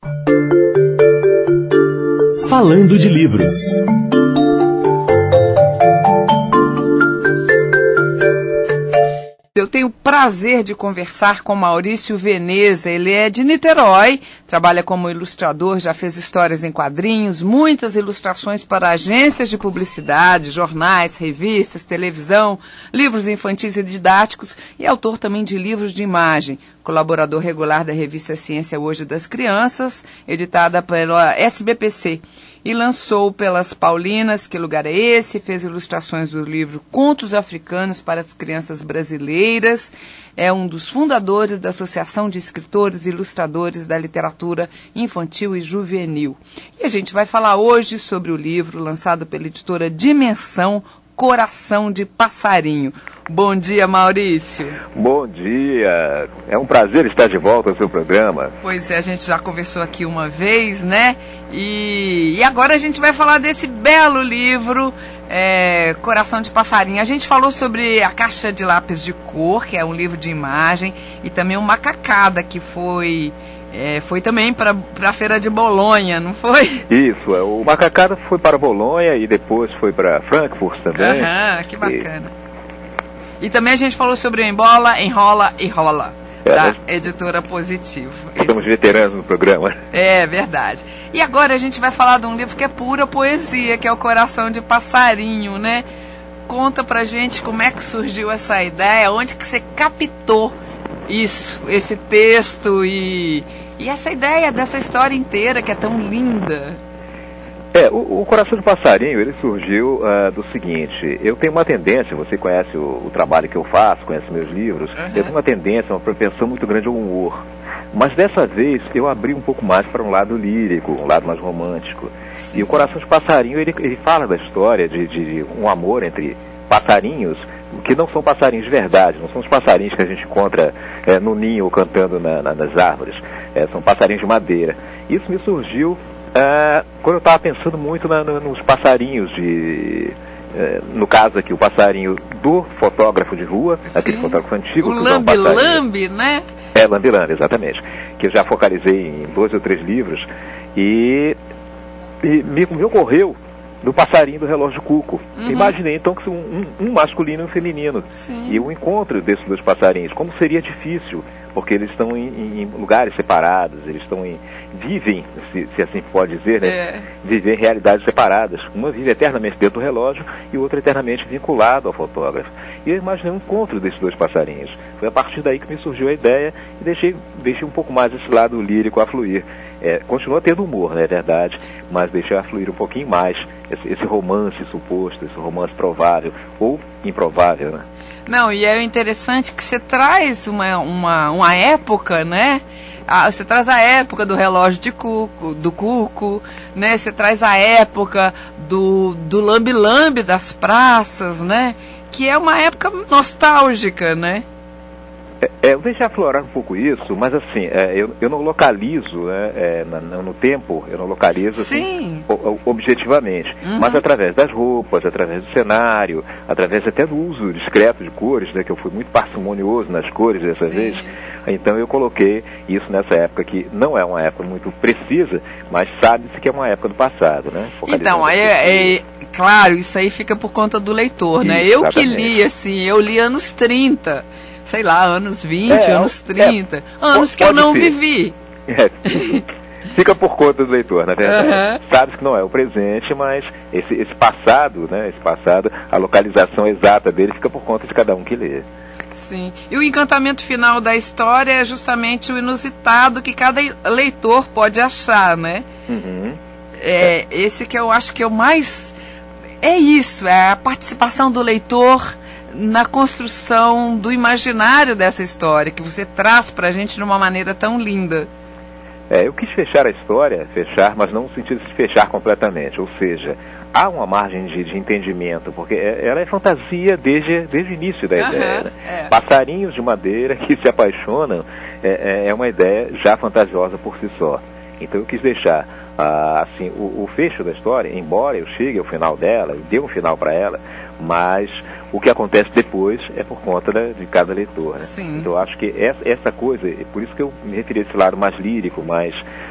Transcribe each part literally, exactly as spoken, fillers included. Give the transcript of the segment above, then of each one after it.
Falando de livros. Eu tenho o prazer de conversar com Maurício Veneza. Ele é de Niterói, trabalha como ilustrador, já fez histórias em quadrinhos, muitas ilustrações para agências de publicidade, jornais, revistas, televisão, livros infantis e didáticos e autor também de livros de imagem. Colaborador regular da revista Ciência Hoje das Crianças, editada pela S B P C. E lançou pelas Paulinas, Que Lugar é Esse? Fez ilustrações do livro Contos Africanos para as Crianças Brasileiras. É um dos fundadores da Associação de Escritores e Ilustradores da Literatura Infantil e Juvenil. E a gente vai falar hoje sobre o livro lançado pela editora Dimensão, Coração de Passarinho. Bom dia, Maurício. Bom dia. É um prazer estar de volta ao seu programa. Pois é, a gente já conversou aqui uma vez, né? E, e agora a gente vai falar desse belo livro, é, Coração de Passarinho. A gente falou sobre a Caixa de Lápis de Cor, que é um livro de imagem, e também o Macacada, que foi... É, foi também para a Feira de Bolonha, não foi? Isso, o Macacada foi para Bolonha e depois foi para Frankfurt também. Aham, que bacana. E... e também a gente falou sobre o Embola, Enrola e Rola, é, da nós... editora Positivo. Estamos Esses... veteranos no programa. É, verdade. E agora a gente vai falar de um livro que é pura poesia, que é o Coração de Passarinho, né? Conta pra gente como é que surgiu essa ideia, onde que você captou isso, esse texto e, e essa ideia dessa história inteira que é tão linda. É, o, o Coração de Passarinho, ele surgiu uh, do seguinte: eu tenho uma tendência, você conhece o, o trabalho que eu faço, conhece meus livros, uhum. Eu tenho uma tendência, uma propensão muito grande ao humor. Mas dessa vez eu abri um pouco mais para um lado lírico, um lado mais romântico. Sim. E o Coração de Passarinho, ele, ele fala da história de, de um amor entre passarinhos, que não são passarinhos de verdade, não são os passarinhos que a gente encontra é, no ninho ou cantando na, na, nas árvores, é, são passarinhos de madeira. Isso me surgiu é, quando eu estava pensando muito na, na, nos passarinhos de... É, no caso aqui, o passarinho do fotógrafo de rua, Sim. aquele fotógrafo antigo. O lambe-lambe, um né? É, lambe-lambe, exatamente. Que eu já focalizei em dois ou três livros e, e me, me ocorreu do passarinho do relógio cuco. Uhum. Imaginei então que um, um, um masculino e um feminino. Sim. E o encontro desses dois passarinhos, como seria difícil, porque eles estão em, em lugares separados, eles estão em, vivem, se, se assim pode dizer, né? É. Vivem em realidades separadas. Uma vive eternamente dentro do relógio e o outro eternamente vinculado ao fotógrafo. E eu imaginei um encontro desses dois passarinhos. Foi a partir daí que me surgiu a ideia e deixei, deixei um pouco mais esse lado lírico a fluir. É, continua tendo humor, né, é verdade, mas deixei a fluir um pouquinho mais esse, esse romance suposto, esse romance provável ou improvável, né? Não, e é interessante que você traz uma, uma, uma época, né? Ah, você traz a época do relógio de cuco, do cuco, né? Você traz a época do, do lambe-lambe das praças, né? Que é uma época nostálgica, né? É, é, eu deixei aflorar um pouco isso, mas assim, é, eu, eu não localizo, né, é, no, no tempo, eu não localizo assim, o, objetivamente, uhum. Mas através das roupas, através do cenário, através até do uso discreto de cores, né, que eu fui muito parcimonioso nas cores dessa Sim. vez, então eu coloquei isso nessa época que não é uma época muito precisa, mas sabe-se que é uma época do passado, né? Então, é, é, claro, isso aí fica por conta do leitor, né? Isso, eu exatamente. Que li, assim, eu li anos trinta, sei lá, anos vinte, é, anos trinta, é, anos que eu não ser. vivi. É, fica por conta do leitor, na verdade. Uhum. Sabe que não é o presente, mas esse, esse passado, né, esse passado, a localização exata dele fica por conta de cada um que lê. Sim. E o encantamento final da história é justamente o inusitado que cada leitor pode achar, né? Uhum. É, é. Esse que eu acho que é o mais... É isso, é a participação do leitor na construção do imaginário dessa história, que você traz pra gente de uma maneira tão linda. É, eu quis fechar a história, fechar, mas não no sentido de fechar completamente, ou seja, há uma margem de, de entendimento, porque ela é fantasia desde, desde o início da uhum, ideia. Né? É. Passarinhos de madeira que se apaixonam é, é uma ideia já fantasiosa por si só. Então eu quis deixar ah, assim, o, o fecho da história, embora eu chegue ao final dela, eu dê um final para ela, mas o que acontece depois é por conta da, de cada leitor, né? Sim. Então eu acho que essa, essa coisa, por isso que eu me referi a esse lado mais lírico, mais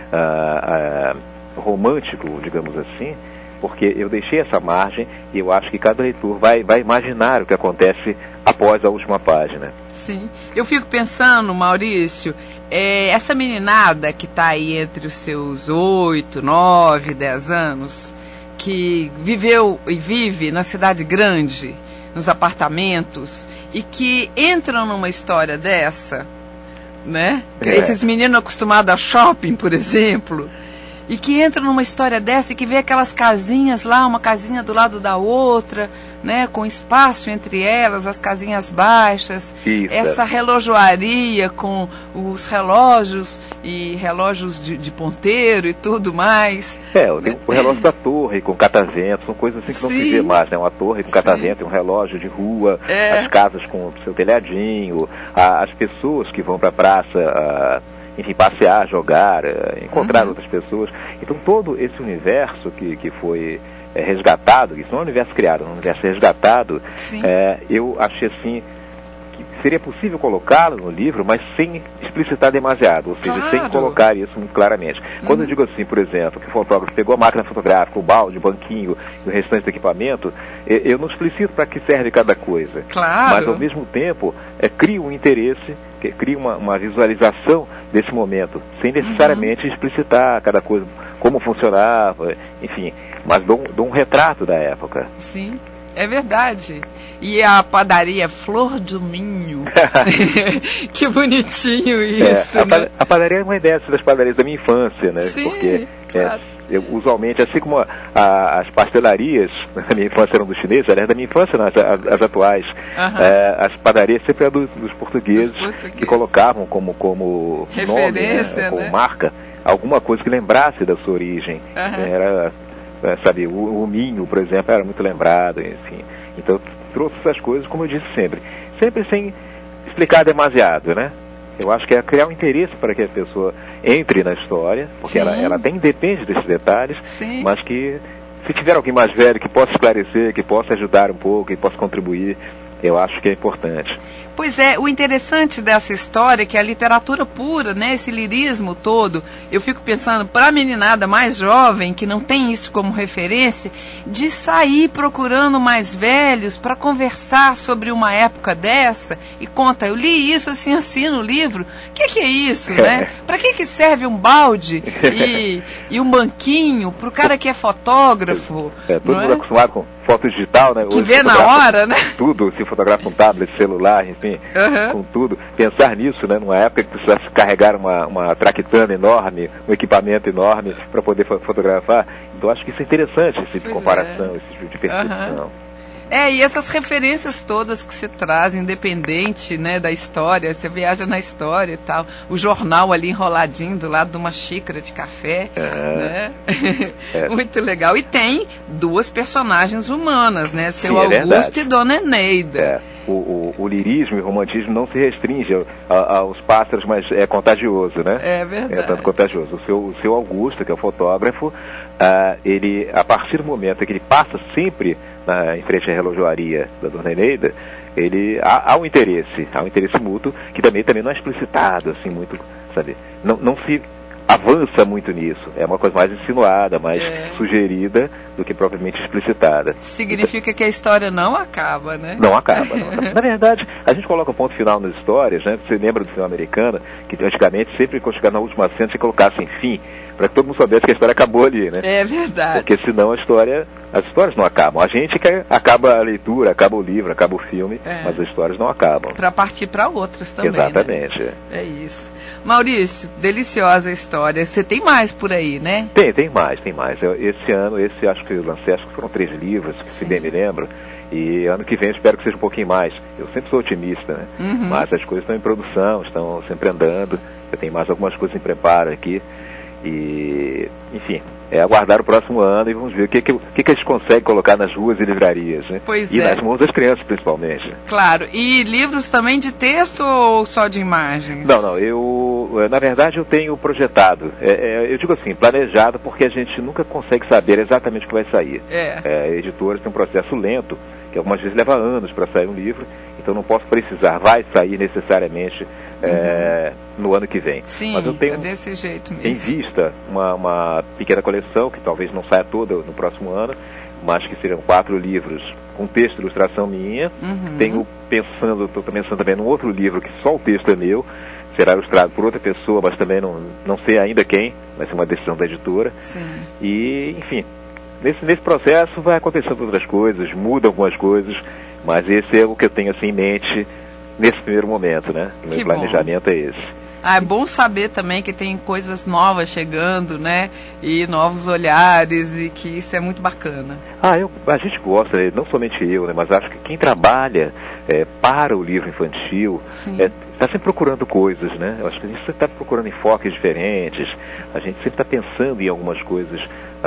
ah, ah, romântico, digamos assim, porque eu deixei essa margem e eu acho que cada leitor vai, vai imaginar o que acontece após a última página. Sim. Eu fico pensando, Maurício, é, essa meninada que está aí entre os seus oito, nove, dez anos, que viveu e vive na cidade grande, nos apartamentos, e que entram numa história dessa, né? É. Esses meninos acostumados a shopping, por exemplo, e que entram numa história dessa e que vê aquelas casinhas lá, uma casinha do lado da outra, né, com espaço entre elas, as casinhas baixas, Isso. essa relojoaria com os relógios e relógios de, de ponteiro e tudo mais. É, o, o relógio da torre com catavento, são coisas assim que Sim. não se vê mais, né? Uma torre com catavento, um relógio de rua, É. as casas com o seu telhadinho, a, as pessoas que vão para a praça, a, enfim, passear, jogar, a, encontrar Uhum. outras pessoas. Então todo esse universo que, que foi é, resgatado, isso não é um universo criado, é um universo resgatado, é, eu achei assim que seria possível colocá-lo no livro, mas sem explicitar demasiado, ou seja, Claro. sem colocar isso muito claramente. Quando eu digo assim, por exemplo, que o fotógrafo pegou a máquina fotográfica, o balde, o banquinho e o restante do equipamento, eu, eu não explicito para que serve cada coisa. Claro. Mas, ao mesmo tempo, é, cria um interesse, que, cria uma, uma visualização desse momento, sem necessariamente uhum. explicitar cada coisa, como funcionava, enfim, mas dou, dou um retrato da época. Sim. É verdade. E a padaria Flor do Minho. Que bonitinho isso, é, a, né? a padaria é uma dessas das padarias da minha infância, né? Sim, porque claro. é, eu, usualmente, assim como a, a, as pastelarias da minha infância eram dos chineses, aliás, da minha infância não, as, as, as atuais, uhum. é, as padarias sempre eram dos, dos portugueses, dos portugueses que colocavam como, como referência, nome, né? Como né? marca, alguma coisa que lembrasse da sua origem. Uhum. Era... sabe, o, o Minho, por exemplo, era muito lembrado, enfim. Então, trouxe essas coisas, como eu disse sempre, sempre sem explicar demasiado, né? Eu acho que é criar um interesse para que a pessoa entre na história, porque ela, ela tem, depende desses detalhes, Sim. mas que se tiver alguém mais velho que possa esclarecer, que possa ajudar um pouco, que possa contribuir, eu acho que é importante. Pois é, o interessante dessa história é que a literatura pura, né, esse lirismo todo, eu fico pensando, para a meninada mais jovem, que não tem isso como referência, de sair procurando mais velhos para conversar sobre uma época dessa, e conta, eu li isso assim, assim no livro, o que, que é isso, né? Para que, que serve um balde e, e um banquinho para o cara que é fotógrafo? É, todo não mundo é? acostumado com foto digital, né? Que Hoje vê na hora, né? Tudo, se fotografa com tablet, celular, enfim, uhum. com tudo. Pensar nisso, né? Numa época que precisasse carregar uma, uma traquitana enorme, um equipamento enorme para poder fo fotografar. Então acho que isso é interessante, esse tipo de comparação, é. esse tipo de percepção. Uhum. É, e essas referências todas que se traz, independente, né, da história, você viaja na história e tal, o jornal ali enroladinho do lado de uma xícara de café, uhum. né? É. Muito legal. E tem duas personagens humanas, né, seu Sim, é Augusto verdade. e Dona Eneida. É. O, o, o lirismo e o romantismo não se restringe a, a, aos pássaros, mas é contagioso, né? É verdade. É tanto contagioso. O seu, o seu Augusto, que é o fotógrafo, uh, ele, a partir do momento em que ele passa sempre na, em frente à relojoaria da Dona Eneida, ele, há, há um interesse, há um interesse mútuo, que também, também não é explicitado, assim, muito, sabe? Não, não se avança muito nisso. É uma coisa mais insinuada, mais é. sugerida do que propriamente explicitada. Significa então, que a história não acaba, né? Não acaba. Não. Na verdade, a gente coloca um ponto final nas histórias, né? Você lembra do filme americano, que antigamente sempre quando chegava na última cena você colocasse em fim, para que todo mundo soubesse que a história acabou ali, né? É verdade. Porque senão a história, as histórias não acabam. A gente que acaba a leitura, acaba o livro, acaba o filme, é. mas as histórias não acabam. Para partir para outras também. Exatamente. Né? É isso. Maurício, deliciosa história. Você tem mais por aí, né? Tem, tem mais, tem mais. Eu, esse ano, esse acho que eu lancei, acho que foram três livros, Sim. se bem me lembro. E ano que vem eu espero que seja um pouquinho mais. Eu sempre sou otimista, né? Uhum. Mas as coisas estão em produção, estão sempre andando. Eu tenho mais algumas coisas em preparo aqui. E, enfim, é aguardar o próximo ano e vamos ver o que, que, o que, que a gente consegue colocar nas ruas e livrarias, né? Pois e é. nas mãos das crianças, principalmente. Claro. E livros também de texto ou só de imagens? Não, não. Eu, na verdade, eu tenho projetado. É, é, eu digo assim, planejado, porque a gente nunca consegue saber exatamente o que vai sair. É. É, editoras têm um processo lento, que algumas vezes leva anos para sair um livro, então não posso precisar, vai sair necessariamente é, uhum. no ano que vem. Sim, mas eu tenho é desse jeito mesmo. Em vista uma, uma pequena coleção, que talvez não saia toda no próximo ano, mas que seriam quatro livros com texto e ilustração minha. Uhum. Tenho pensando, estou pensando também num outro livro que só o texto é meu, será ilustrado por outra pessoa, mas também não, não sei ainda quem, vai ser uma decisão da editora. Sim. E, enfim, nesse, nesse processo vai acontecendo outras coisas, mudam algumas coisas, mas esse é o que eu tenho assim em mente nesse primeiro momento, né? O meu planejamento é esse. Ah, é bom saber também que tem coisas novas chegando, né? E novos olhares, e que isso é muito bacana. Ah, eu, a gente gosta, não somente eu, né? Mas acho que quem trabalha é, para o livro infantil está é, sempre procurando coisas, né? Eu acho que a gente sempre está procurando enfoques diferentes, a gente sempre está pensando em algumas coisas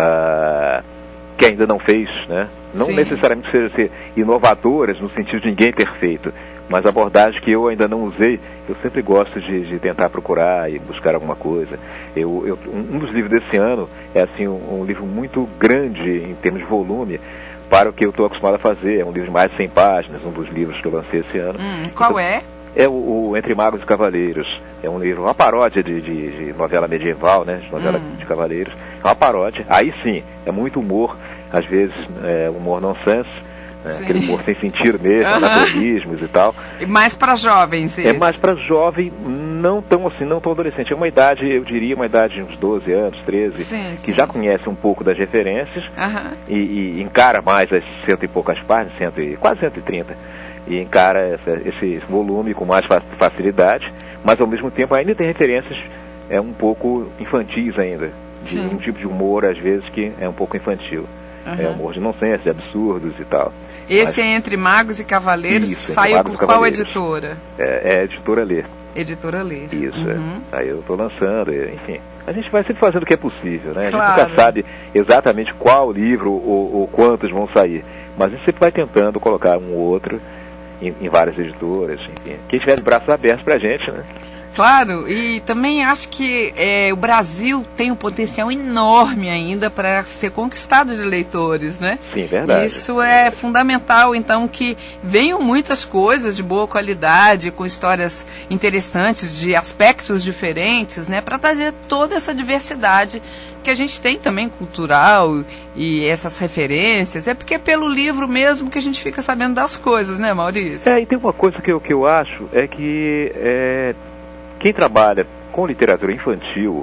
ah, que ainda não fez, né? Não Sim. necessariamente seja ser inovadoras no sentido de ninguém ter feito, mas abordagem que eu ainda não usei, eu sempre gosto de, de tentar procurar e buscar alguma coisa. Eu, eu, um dos livros desse ano é assim um, um livro muito grande em termos de volume para o que eu estou acostumado a fazer. É um livro de mais de cem páginas, um dos livros que eu lancei esse ano. Hum, qual então, é? É o, o Entre Magos e Cavaleiros. É um livro, uma paródia de, de, de novela medieval, né? De novela hum. de cavaleiros. É uma paródia. Aí sim, é muito humor, às vezes é, humor nonsense. Né? Aquele humor sem sentido mesmo, uh-huh. anacronismos e tal. E mais para jovens, isso. É mais para jovem, não tão assim, não tão adolescente. É uma idade, eu diria, uma idade de uns doze anos, treze, sim, que sim. já conhece um pouco das referências uh-huh. e, e encara mais as cento e poucas páginas, cento e, quase cento e trinta, e encara essa, esse volume com mais facilidade, mas ao mesmo tempo ainda tem referências é, um pouco infantis ainda, de sim. um tipo de humor, às vezes, que é um pouco infantil. Uhum. É humor de nonsense, de absurdos e tal. Esse Mas, é Entre Magos e Cavaleiros, isso, saiu por qual editora? É, é a editora Lê. Editora Lê. Isso, uhum. é. Aí eu estou lançando, enfim. A gente vai sempre fazendo o que é possível, né? Claro. A gente nunca sabe exatamente qual livro ou, ou quantos vão sair. Mas a gente sempre vai tentando colocar um ou outro em, em várias editoras, enfim. Quem tiver de braços abertos pra gente, né? Claro, e também acho que é, o Brasil tem um potencial enorme ainda para ser conquistado de leitores, né? Sim, verdade. Isso é fundamental, então, que venham muitas coisas de boa qualidade, com histórias interessantes, de aspectos diferentes, né? Para trazer toda essa diversidade que a gente tem também cultural e essas referências. É porque é pelo livro mesmo que a gente fica sabendo das coisas, né, Maurício? É, e tem uma coisa que eu, que eu acho, é que... É... Quem trabalha com literatura infantil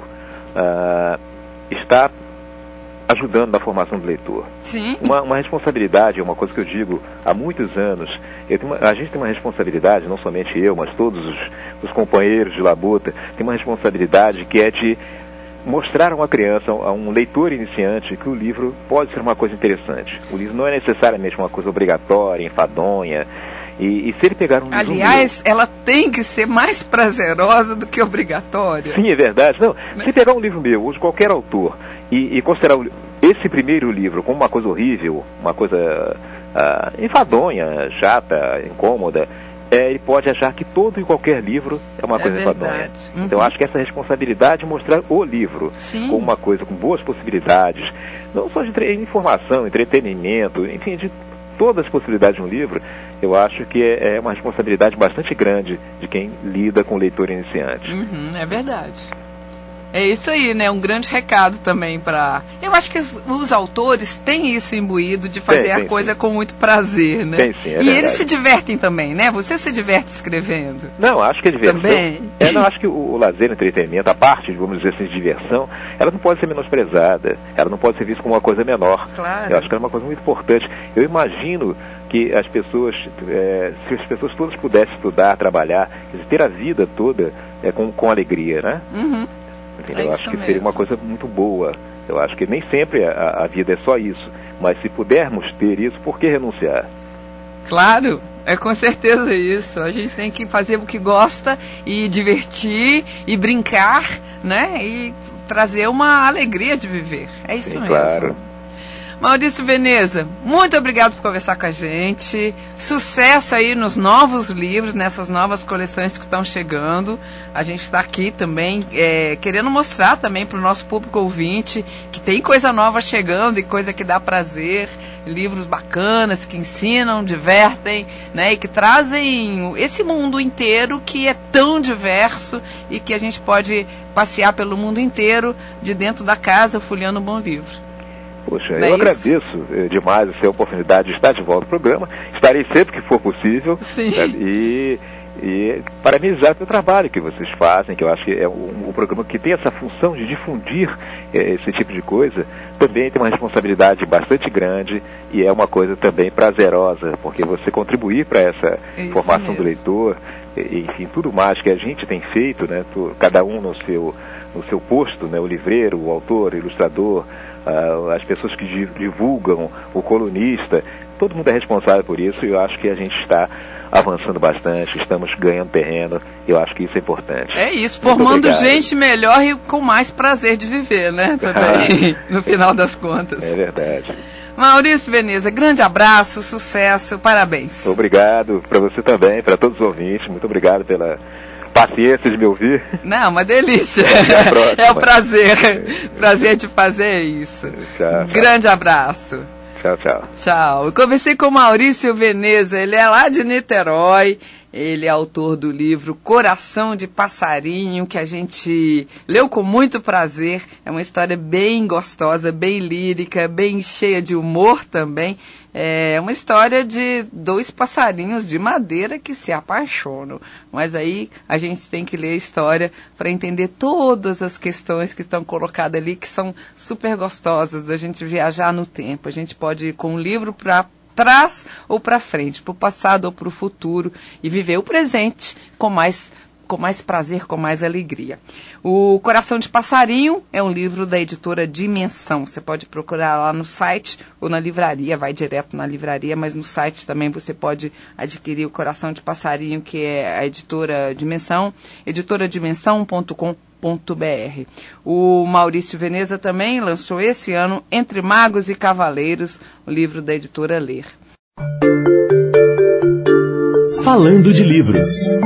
uh, está ajudando na formação do leitor. Sim. Uma, uma responsabilidade, é uma coisa que eu digo há muitos anos. Eu tenho uma, a gente tem uma responsabilidade, não somente eu, mas todos os, os companheiros de labuta, tem uma responsabilidade que é de mostrar a uma criança, a um leitor iniciante, que o livro pode ser uma coisa interessante. O livro não é necessariamente uma coisa obrigatória, enfadonha. E, e se ele pegar um livro Aliás, meu, ela tem que ser mais prazerosa do que obrigatória. Sim, é verdade. Não, se pegar um livro meu, ou de qualquer autor, e, e considerar o, esse primeiro livro como uma coisa horrível, uma coisa uh, enfadonha, chata, incômoda, é, ele pode achar que todo e qualquer livro é uma é coisa verdade. enfadonha. Uhum. Então, acho que essa responsabilidade de mostrar o livro Sim. como uma coisa com boas possibilidades, não só de entre, informação, entretenimento, enfim, de todas as possibilidades de um livro, eu acho que é, é uma responsabilidade bastante grande de quem lida com o leitor iniciante. Uhum, é verdade. É isso aí, né? Um grande recado também para... Eu acho que os, os autores têm isso imbuído de fazer tem, tem, a coisa sim. com muito prazer, né? Tem, sim, é e verdade. Eles se divertem também, né? Você se diverte escrevendo? Não, acho que a diversão... Também? É, não, acho que o, o lazer, o entretenimento, a parte, vamos dizer assim, de diversão, ela não pode ser menosprezada. Ela não pode ser vista como uma coisa menor. Claro. Eu acho que é uma coisa muito importante. Eu imagino que as pessoas, é, se as pessoas todas pudessem estudar, trabalhar, ter a vida toda é, com, com alegria, né? Uhum. É eu acho que mesmo. seria uma coisa muito boa. Eu acho que nem sempre a, a vida é só isso. Mas se pudermos ter isso, por que renunciar? Claro, é com certeza isso. A gente tem que fazer o que gosta e divertir e brincar, né? E trazer uma alegria de viver. É isso Sim, mesmo. Claro. Maurício Veneza, muito obrigado por conversar com a gente. Sucesso aí nos novos livros, nessas novas coleções que estão chegando. A gente está aqui também é, querendo mostrar também para o nosso público ouvinte que tem coisa nova chegando e coisa que dá prazer. Livros bacanas que ensinam, divertem, né, e que trazem esse mundo inteiro que é tão diverso e que a gente pode passear pelo mundo inteiro de dentro da casa folheando um bom livro. Poxa, Não eu é agradeço eh, demais essa oportunidade de estar de volta no programa. Estarei sempre que for possível. Sim. Né, e, e parabenizar pelo trabalho que vocês fazem, que eu acho que é um, um programa que tem essa função de difundir eh, esse tipo de coisa. Também tem uma responsabilidade bastante grande e é uma coisa também prazerosa, porque você contribuir para essa Isso formação mesmo. do leitor, e, enfim, tudo mais que a gente tem feito, né, tu, cada um no seu, no seu posto, né, o livreiro, o autor, o ilustrador, Uh, as pessoas que divulgam, o colunista, todo mundo é responsável por isso e eu acho que a gente está avançando bastante, estamos ganhando terreno, eu acho que isso é importante. É isso, Muito formando obrigado. gente melhor e com mais prazer de viver, né, também, no final das contas. É verdade. Maurício Veneza, grande abraço, sucesso, parabéns. Obrigado para você também, para todos os ouvintes, muito obrigado pela paciência de me ouvir. Não, uma delícia. É o prazer. Prazer de fazer isso. Tchau, tchau. Grande abraço. Tchau, tchau. Tchau. Eu conversei com o Maurício Veneza, ele é lá de Niterói. Ele é autor do livro Coração de Passarinho, que a gente leu com muito prazer. É uma história bem gostosa, bem lírica, bem cheia de humor também. É uma história de dois passarinhos de madeira que se apaixonam. Mas aí a gente tem que ler a história para entender todas as questões que estão colocadas ali, que são super gostosas da gente viajar no tempo. A gente pode ir com o livro para trás ou para frente, para o passado ou para o futuro, e viver o presente com mais, com mais prazer, com mais alegria. O Coração de Passarinho é um livro da editora Dimensão. Você pode procurar lá no site ou na livraria, vai direto na livraria, mas no site também você pode adquirir o Coração de Passarinho, que é a editora Dimensão, editora dimensão ponto com ponto b r. O Maurício Veneza também lançou esse ano Entre Magos e Cavaleiros, o livro da editora Ler. Falando de livros.